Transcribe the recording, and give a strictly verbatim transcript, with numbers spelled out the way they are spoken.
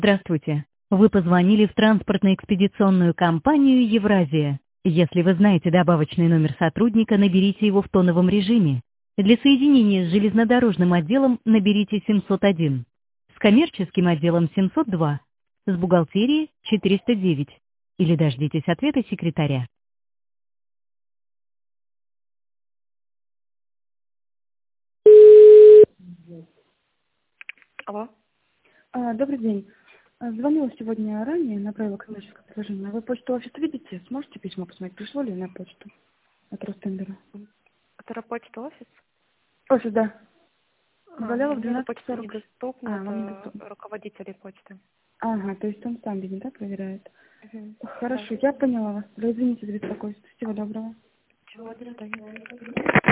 Здравствуйте. Вы позвонили в транспортно-экспедиционную компанию «Евразия». Если вы знаете добавочный номер сотрудника, наберите его в тоновом режиме. Для соединения с железнодорожным отделом наберите семьсот один. С коммерческим отделом семьсот два. С бухгалтерией четыреста девять. Или дождитесь ответа секретаря. Алло. А, Добрый день. А, Звонила сегодня ранее, направила коммерческое предложение. Вы почту офис видите? Сможете письмо посмотреть? Пришло ли на почту от Ростендера? Это рабочий офис? Офис, да. А, Зволяла в мне на двенадцать почте сорок. недоступно, А, вам это недоступно. руководители почты. Ага, то есть он сам, видимо, да, проверяет? Мгм. Да. Хорошо, я поняла вас. Извините за беспокойство. Всего доброго. Чего, до свидания.